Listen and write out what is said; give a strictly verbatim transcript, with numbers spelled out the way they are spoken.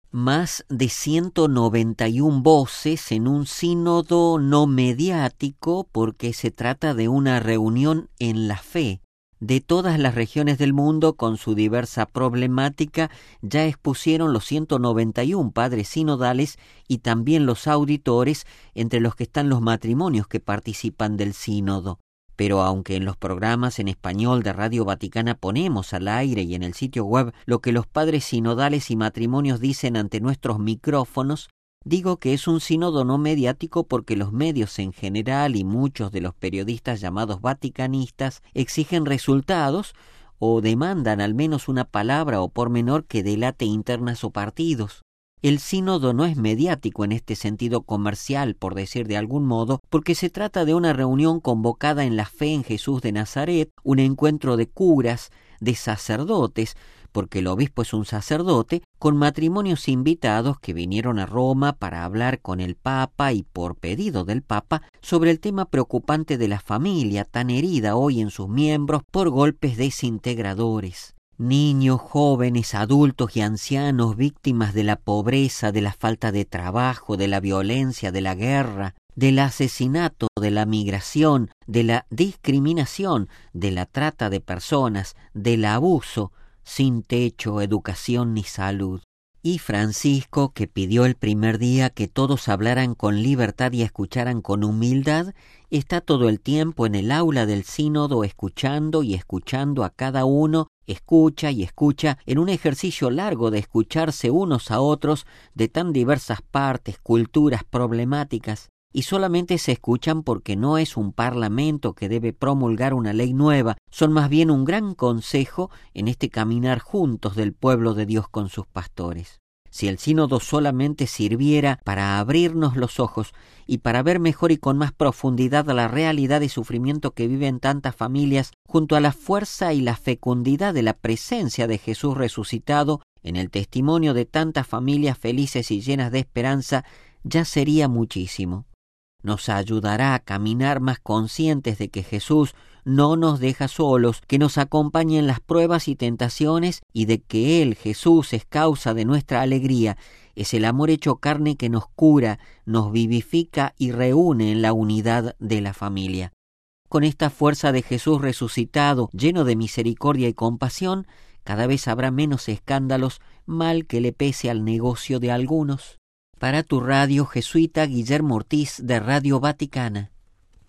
más de ciento noventa y una voces en un sínodo no mediático, porque se trata de una reunión en la fe. De todas las regiones del mundo, con su diversa problemática, ya expusieron los ciento noventa y uno padres sinodales y también los auditores, entre los que están los matrimonios que participan del sínodo. Pero aunque en los programas en español de Radio Vaticana ponemos al aire y en el sitio web lo que los padres sinodales y matrimonios dicen ante nuestros micrófonos, digo que es un sínodo no mediático porque los medios en general y muchos de los periodistas llamados vaticanistas exigen resultados o demandan al menos una palabra o pormenor que delate internas o partidos. El sínodo no es mediático en este sentido comercial, por decir de algún modo, porque se trata de una reunión convocada en la fe en Jesús de Nazaret, un encuentro de curas, de sacerdotes, porque el obispo es un sacerdote, con matrimonios invitados que vinieron a Roma para hablar con el Papa y por pedido del Papa sobre el tema preocupante de la familia, tan herida hoy en sus miembros por golpes desintegradores. Niños, jóvenes, adultos y ancianos víctimas de la pobreza, de la falta de trabajo, de la violencia, de la guerra, del asesinato, de la migración, de la discriminación, de la trata de personas, del abuso, sin techo, educación ni salud. Y Francisco, que pidió el primer día que todos hablaran con libertad y escucharan con humildad, está todo el tiempo en el aula del sínodo escuchando y escuchando a cada uno, escucha y escucha en un ejercicio largo de escucharse unos a otros de tan diversas partes, culturas, problemáticas, y solamente se escuchan porque no es un parlamento que debe promulgar una ley nueva, son más bien un gran consejo en este caminar juntos del pueblo de Dios con sus pastores. Si el sínodo solamente sirviera para abrirnos los ojos y para ver mejor y con más profundidad la realidad de sufrimiento que viven tantas familias, junto a la fuerza y la fecundidad de la presencia de Jesús resucitado en el testimonio de tantas familias felices y llenas de esperanza, ya sería muchísimo. Nos ayudará a caminar más conscientes de que Jesús no nos deja solos, que nos acompaña en las pruebas y tentaciones y de que Él, Jesús, es causa de nuestra alegría. Es el amor hecho carne que nos cura, nos vivifica y reúne en la unidad de la familia. Con esta fuerza de Jesús resucitado, lleno de misericordia y compasión, cada vez habrá menos escándalos, mal que le pese al negocio de algunos. Para tu radio jesuita, Guillermo Ortiz, de Radio Vaticana.